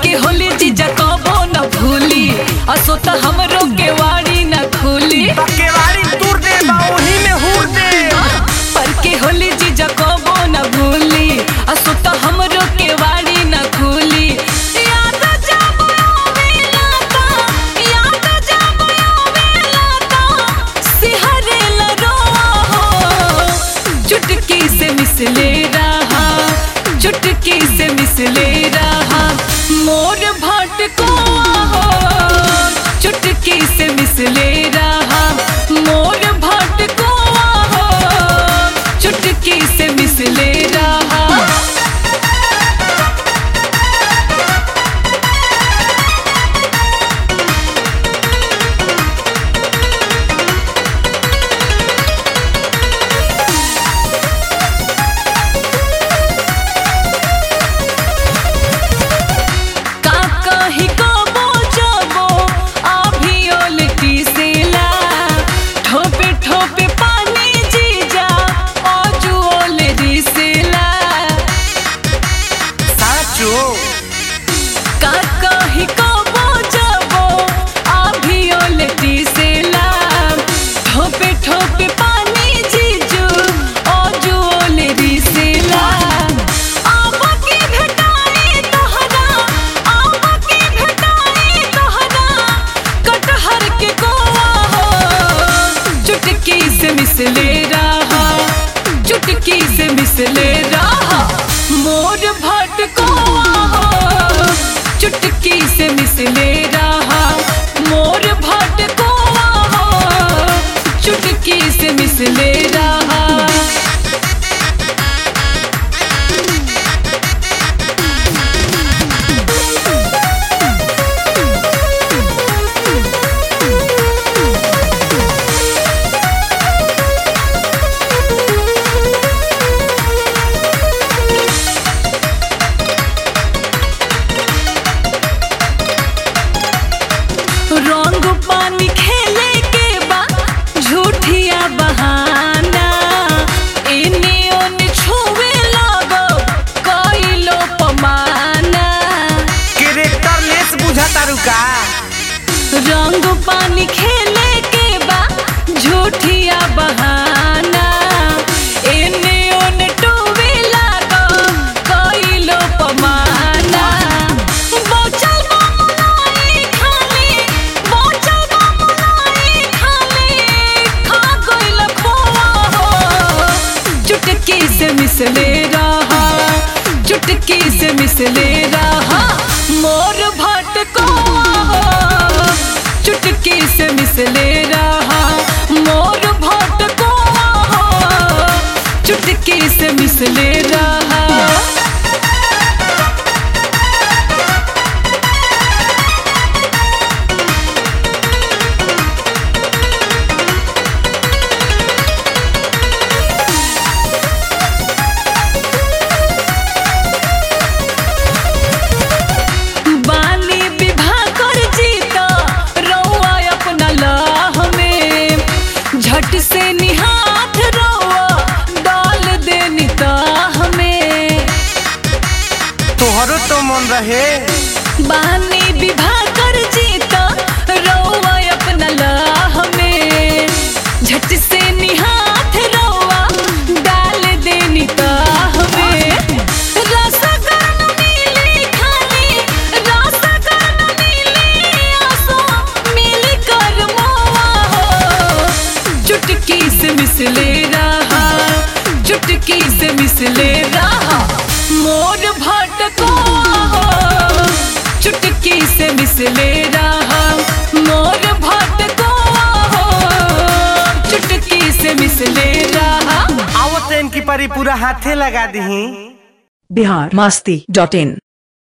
के होली जीजा कबो न भूली असो त हमरो केवाड़ी न खुली केवाड़ी दूर दे बाउही में हुर दे पर के होली जीजा कबो न भूली असो त हमरो केवाड़ी न खुली याद जब आवेला ता सिहरे ला रोआ हो चुटकी से मिसले रहा चुटकी से मिसले रहा मोर भटकोआ हो चुटकी से मिसले रहा मोर भटकोआ हो चुटकी से मिसले रहा मिसले रहा चुटकी से मिसले रहा मोर भटकोआ हो चुटकी से मिसले रहा मोर भटकोआ हो चुटकी से मिसले रहा रंग पानी खेले के बा झूठिया बहाना इने ओने छुए लगो कइलो पमाना कैरेक्टर लेस बुझाता रुका रंग पानी खेले के बा झूठिया बहाना इने ओने टोवे लगो कइलो पमाना चुटकी से मिसले रहा चुटकी से मिसले रहा मोर भटकोआ हो चुटकी से मिसले रहा मोर भटकोआ हो चुटकी से मिसले रहा झट से निहाथ रोआ डाल दे निकाह में तोहरो तो मन रहे बानी विवाह कर जीता रोआ अपना लाह में झट से निहाथ रोआ डाल दे निकाह में रसगन मिली खाली रसगन मिली आसो मिल कर मोआ हो चुटकी से मिसले रहा चुटकी से मिसले रहा मोर भटकोआ हो चुटकी से मिसले रहा मोर भटकोआ हो चुटकी से मिसले रहा आवत इनकी परी पूरा हाथे लगा दी biharmasti.in